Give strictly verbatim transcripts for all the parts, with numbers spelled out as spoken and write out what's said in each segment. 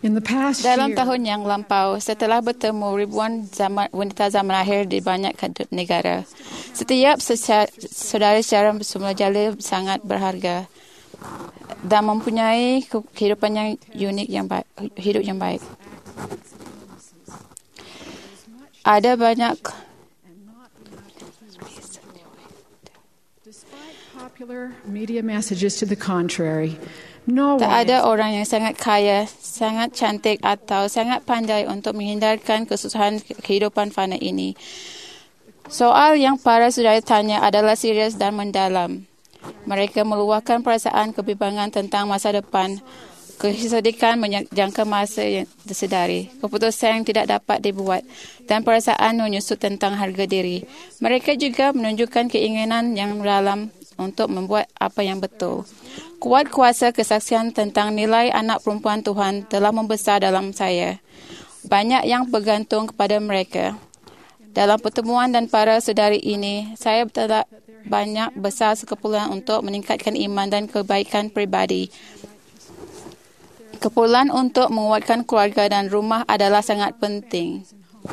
In the past Dalam year, tahun yang lampau, setelah bertemu ribuan zaman, wanita zaman akhir di banyak negara, setiap secara, saudara secara semula jala sangat berharga dan mempunyai kehidupan yang unik, yang baik, hidup yang baik. Ada banyak despite popular media messages to the contrary, no tak one ada orang yang sangat kaya, sangat cantik atau sangat pandai untuk menghindarkan kesusahan kehidupan fana ini. Soal yang para saudara tanya adalah serius dan mendalam. Mereka meluahkan perasaan kebimbangan tentang masa depan, kesedihan menjangka masa yang tersedari, keputusan yang tidak dapat dibuat, dan perasaan menyusut tentang harga diri. Mereka juga menunjukkan keinginan yang dalam untuk membuat apa yang betul. Kuat kuasa kesaksian tentang nilai anak perempuan Tuhan telah membesar dalam saya. Banyak yang bergantung kepada mereka. Dalam pertemuan dan para saudari ini, saya telah banyak besar sekumpulan untuk meningkatkan iman dan kebaikan pribadi. Kumpulan untuk menguatkan keluarga dan rumah adalah sangat penting.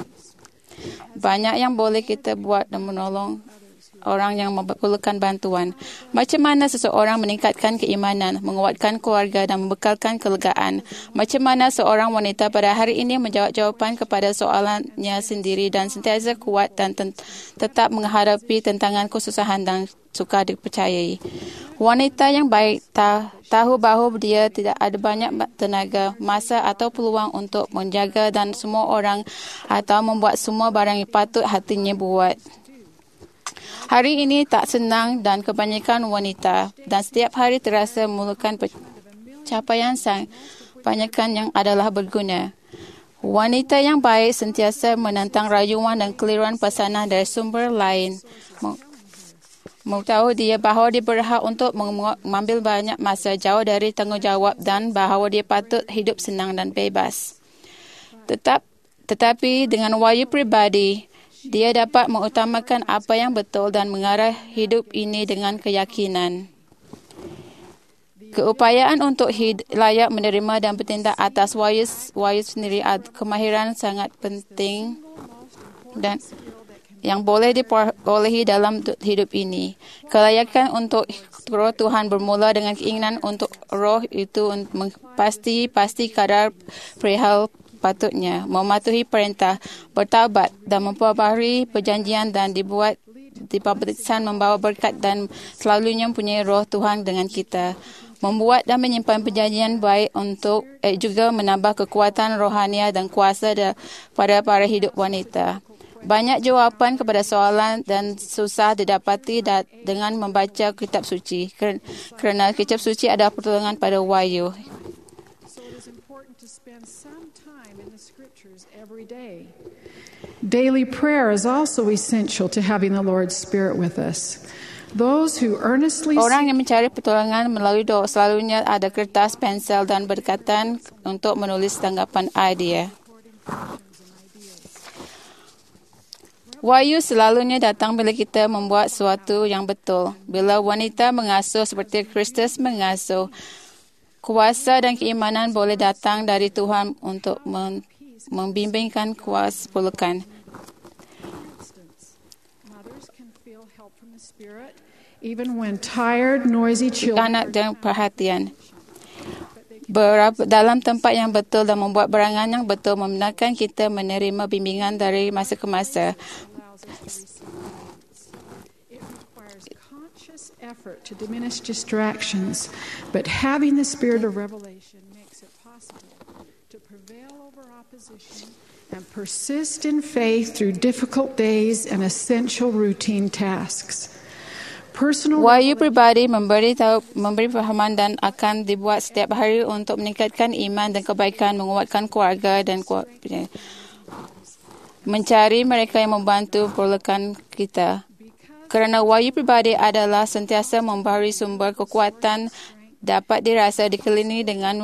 Banyak yang boleh kita buat dan menolong orang yang memerlukan bantuan. Macam mana seseorang meningkatkan keimanan, menguatkan keluarga dan membekalkan kelegaan. Macam mana seorang wanita pada hari ini menjawab jawapan kepada soalannya sendiri dan sentiasa kuat dan ten- tetap menghadapi tantangan kesusahan dan suka dipercayai. Wanita yang baik ta- tahu bahawa dia tidak ada banyak tenaga, masa atau peluang untuk menjaga dan semua orang atau membuat semua barang yang patut hatinya buat. Hari ini tak senang dan kebanyakan wanita dan setiap hari terasa memerlukan pencapaian sang kebanyakan yang adalah berguna. Wanita yang baik sentiasa menentang rayuan dan keliruan pesanan dari sumber lain. Mengetahui dia bahawa dia berhak untuk mengambil banyak masa jauh dari tanggungjawab dan bahawa dia patut hidup senang dan bebas. Tetap, tetapi dengan wahyu pribadi, dia dapat mengutamakan apa yang betul dan mengarah hidup ini dengan keyakinan. Keupayaan untuk hid- layak menerima dan bertindak atas wahyu, wahyu sendiri adalah kemahiran sangat penting dan yang boleh diperolehi dalam hidup ini. Kelayakan untuk roh Tuhan bermula dengan keinginan untuk roh itu pasti pasti kadar perihal patutnya mematuhi perintah, bertaubat dan memperbaharui perjanjian dan dibuat dibaptisan membawa berkat dan selalunya mempunyai roh Tuhan dengan kita. Membuat dan menyimpan perjanjian baik untuk eh, juga menambah kekuatan rohania dan kuasa da, pada para hidup wanita. Banyak jawapan kepada soalan dan susah didapati da, dengan membaca kitab suci kerana kitab suci adalah pertolongan pada wahyu. Every day. Daily prayer is also essential to having the Lord's Spirit with us. Those who earnestly Orang yang mencari pertolongan melalui doa selalunya ada kertas, pensel dan berdekatan untuk menulis tanggapan idea. Wahyu selalunya datang bila kita membuat sesuatu yang betul. Bila wanita mengasuh seperti Kristus mengasuh, kuasa dan keimanan boleh datang dari Tuhan untuk men- membimbingkan kuasa perlukan. Even when tired, noisy children. Anak dan perhatian. Berapa dalam tempat yang betul dan membuat berangan yang betul membenarkan kita menerima bimbingan dari masa ke masa. It requires conscious effort to diminish distractions, but having the spirit of revelation makes it possible to prevail over opposition and persist in faith through difficult days and essential routine tasks. Personal Wahyu pribadi memberi tahu, memberi fahaman dan akan dibuat setiap hari untuk meningkatkan iman dan kebaikan, menguatkan keluarga dan keluarga. Mencari mereka yang membantu perlukan kita. Kerana wahyu pribadi adalah sentiasa memberi sumber kekuatan dapat dirasa dikelilingi dengan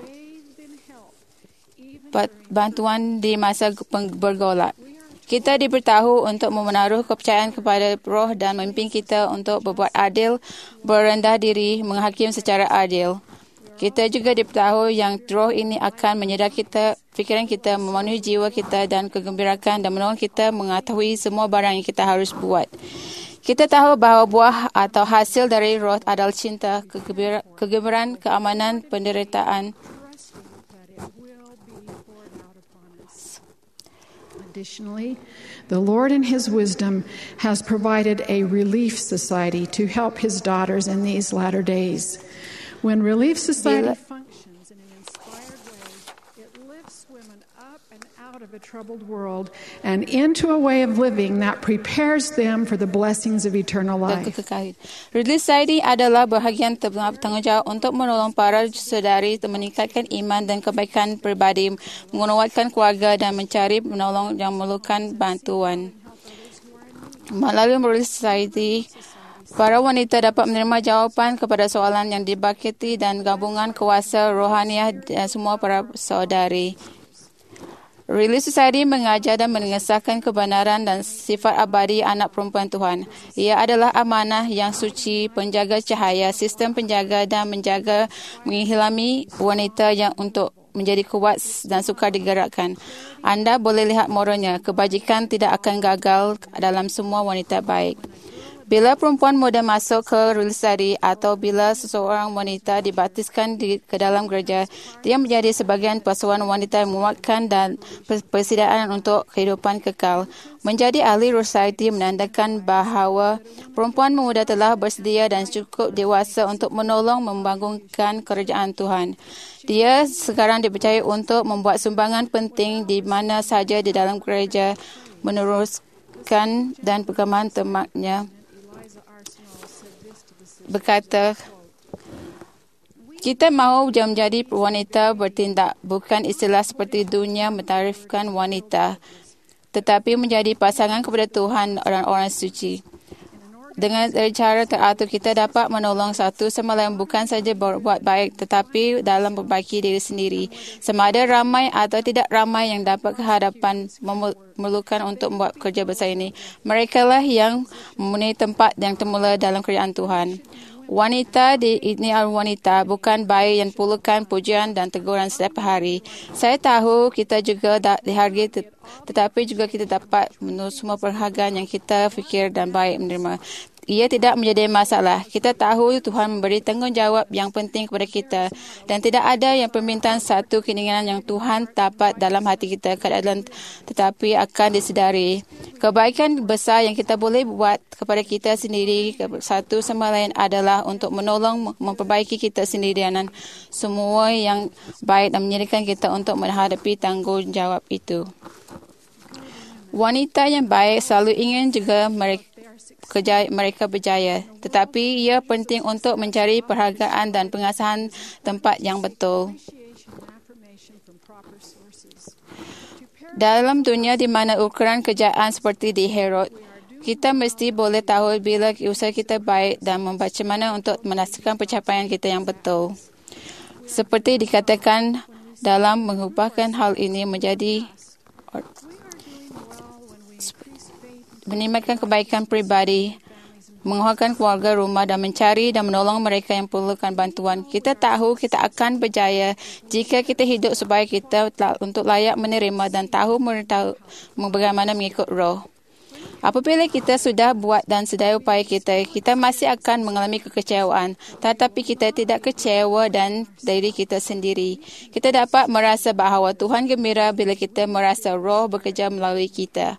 bantuan di masa bergolak. Kita diberitahu untuk menaruh kepercayaan kepada roh dan memimpin kita untuk berbuat adil, berendah diri, menghakim secara adil. Kita juga diberitahu yang roh ini akan menyedar kita, fikiran kita, memenuhi jiwa kita dan kegembirakan dan menolong kita mengetahui semua barang yang kita harus buat. Kita tahu bahawa buah atau hasil dari roh adalah cinta, kegembira, kegembiraan, keamanan, penderitaan. Additionally, the Lord in His wisdom has provided a relief society to help His daughters in these latter days. When Relief Society functions in an inspired way, it lifts women up and out of a troubled world and into a way of living that prepares them for the blessings of eternal life. Relief Society adalah bahagian tanggungjawab untuk menolong para saudari meningkatkan iman dan kebaikan pribadi, menguatkan keluarga dan mencari menolong yang memerlukan bantuan. Melalui Relief Society, para wanita dapat menerima jawapan kepada soalan yang dibangkiti dan gabungan kuasa rohaniah dan semua para saudari. Relief Society mengajar dan mengesahkan kebenaran dan sifat abadi anak perempuan Tuhan. Ia adalah amanah yang suci, penjaga cahaya, sistem penjaga dan menjaga mengilhami wanita yang untuk menjadi kuat dan sukar digerakkan. Anda boleh lihat moralnya, kebajikan tidak akan gagal dalam semua wanita baik. Bila perempuan muda masuk ke Relief Society atau bila seseorang wanita dibaptiskan di, ke dalam gereja, dia menjadi sebagian pasukan wanita yang menguatkan dan persediaan untuk kehidupan kekal. Menjadi ahli Relief Society menandakan bahawa perempuan muda telah bersedia dan cukup dewasa untuk menolong membangunkan kerajaan Tuhan. Dia sekarang dipercaya untuk membuat sumbangan penting di mana sahaja di dalam gereja, meneruskan dan perkembangan temaknya. Berkata, kita mahu menjadi wanita bertindak, bukan istilah seperti dunia mentarifkan wanita, tetapi menjadi pasangan kepada Tuhan orang-orang suci. Dengan cara teratur, kita dapat menolong satu sama lain bukan saja berbuat baik, tetapi dalam memperbaiki diri sendiri. Sama ada ramai atau tidak ramai yang dapat kehadapan memerlukan untuk membuat kerja besar ini. Mereka lah yang memenuhi tempat yang termula dalam kerajaan Tuhan. Wanita di ini adalah wanita, bukan bayi yang perlukan pujian dan teguran setiap hari. Saya tahu kita juga dihargai, tetapi juga kita dapat menurut semua penghargaan yang kita fikir dan baik menerima. Ia tidak menjadi masalah. Kita tahu Tuhan memberi tanggungjawab yang penting kepada kita dan tidak ada yang permintaan satu keinginan yang Tuhan dapat dalam hati kita keadaan tetapi akan disedari. Kebaikan besar yang kita boleh buat kepada kita sendiri satu sama lain adalah untuk menolong memperbaiki kita sendiri dan semua yang baik dan menyediakan kita untuk menghadapi tanggungjawab itu. Wanita yang baik selalu ingin juga mereka Kejaya, mereka berjaya, tetapi ia penting untuk mencari penghargaan dan pengasahan tempat yang betul. Dalam dunia di mana ukuran kejayaan seperti di Herod, kita mesti boleh tahu bila usaha kita baik dan membaca mana untuk memastikan pencapaian kita yang betul. Seperti dikatakan dalam mengubahkan hal ini menjadi meningkatkan kebaikan pribadi, menguatkan keluarga rumah dan mencari dan menolong mereka yang perlukan bantuan. Kita tahu kita akan berjaya jika kita hidup supaya kita untuk layak menerima dan tahu bagaimana mengikut roh. Apabila kita sudah buat dan sedaya upaya kita, kita masih akan mengalami kekecewaan. Tetapi kita tidak kecewa dan diri kita sendiri. Kita dapat merasa bahawa Tuhan gembira bila kita merasa roh bekerja melalui kita.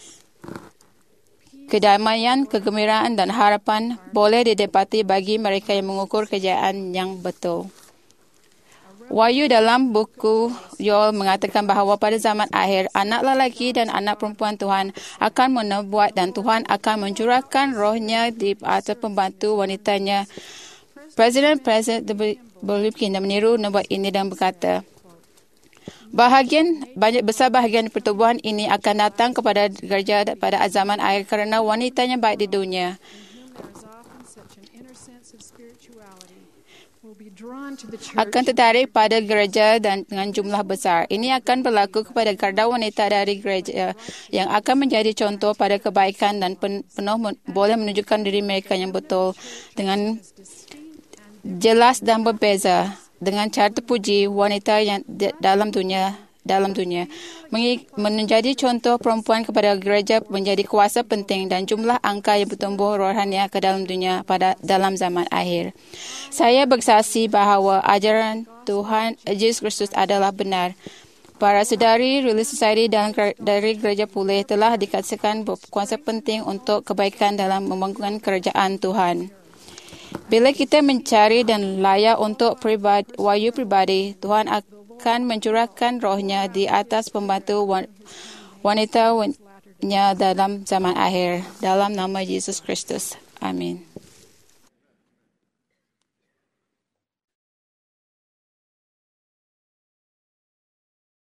Kedamaian, kegembiraan dan harapan boleh didapati bagi mereka yang mengukur kejayaan yang betul. Wahyu dalam buku Yoel mengatakan bahawa pada zaman akhir, anak lelaki dan anak perempuan Tuhan akan menubuat dan Tuhan akan mencurahkan rohnya di atas pembantu wanitanya. Presiden-presiden berlimpah meniru nubuat ini dan berkata, Bahagian, banyak besar bahagian pertubuhan ini akan datang kepada gereja pada zaman akhir kerana wanita yang baik di dunia akan tertarik pada gereja dan dengan jumlah besar. Ini akan berlaku kepada garda wanita dari gereja yang akan menjadi contoh pada kebaikan dan penuh boleh menunjukkan diri mereka yang betul dengan jelas dan berbeza. dengan cara terpuji wanita yang di- dalam dunia dalam dunia Mengi- menjadi contoh perempuan kepada gereja menjadi kuasa penting dan jumlah angka yang bertumbuh rohania ke dalam dunia pada dalam zaman akhir. Saya bersaksi bahawa ajaran Tuhan Yesus Kristus adalah benar. Para saudari Relief Society dalam dari Gereja Pulih telah dikatakan berkuasa penting untuk kebaikan dalam membangun kerajaan Tuhan. Bila kita mencari dan layak untuk pribadi, wahyu pribadi, Tuhan akan mencurahkan rohnya di atas pembantu wanita-wanitanya dalam zaman akhir. Dalam nama Yesus Kristus. Amin.